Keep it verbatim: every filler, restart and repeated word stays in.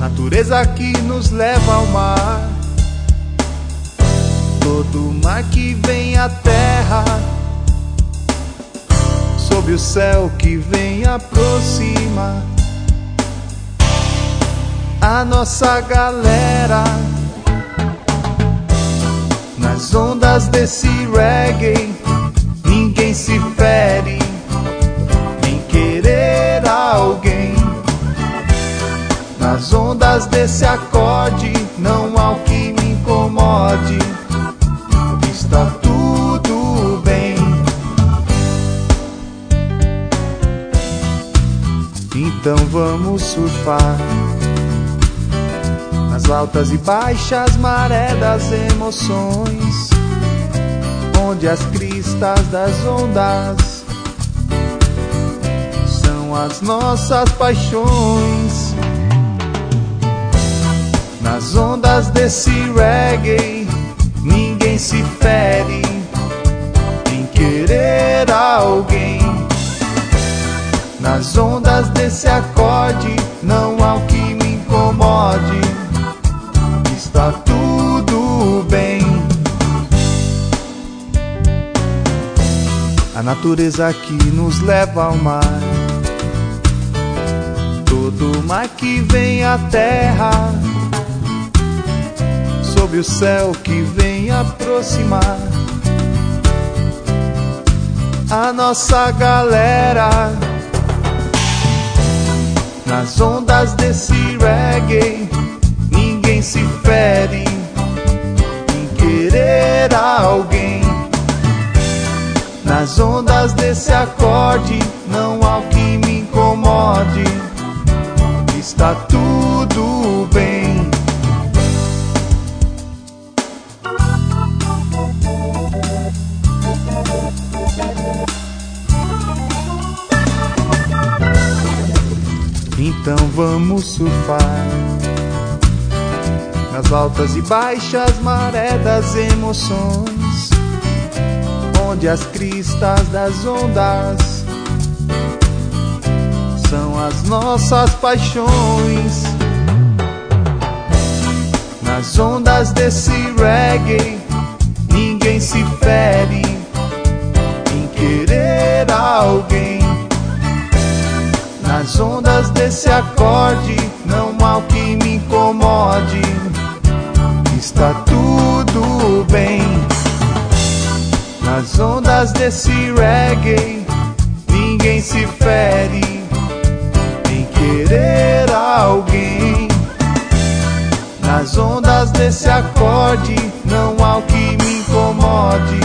natureza que nos leva ao mar, todo mar que vem à terra, sob o céu que vem aproxima a nossa galera. Nas ondas desse reggae, ninguém se fere em querer alguém. Nas ondas desse acorde, não há o que me incomode, está tudo bem. Então vamos surfar nas altas e baixas maré das emoções, onde as cristas das ondas são as nossas paixões. Nas ondas desse reggae, ninguém se fere em querer alguém. Nas ondas desse acorde, não há o que me incomode, está tudo bem. A natureza que nos leva ao mar, todo mar que vem à terra, sob o céu que vem aproximar a nossa galera. Nas ondas desse reggae, ninguém se fere em querer alguém. Nas ondas desse acorde, não há o que me incomode, está tudo bem. Então vamos surfar nas altas e baixas maré das emoções, onde as cristas das ondas são as nossas paixões. Nas ondas desse reggae, ninguém se fere em querer alguém. Nas ondas desse acorde, não há o que me incomode, está tudo bem. Nas ondas desse reggae, ninguém se fere em querer alguém. Nas ondas desse acorde, não há o que me incomode,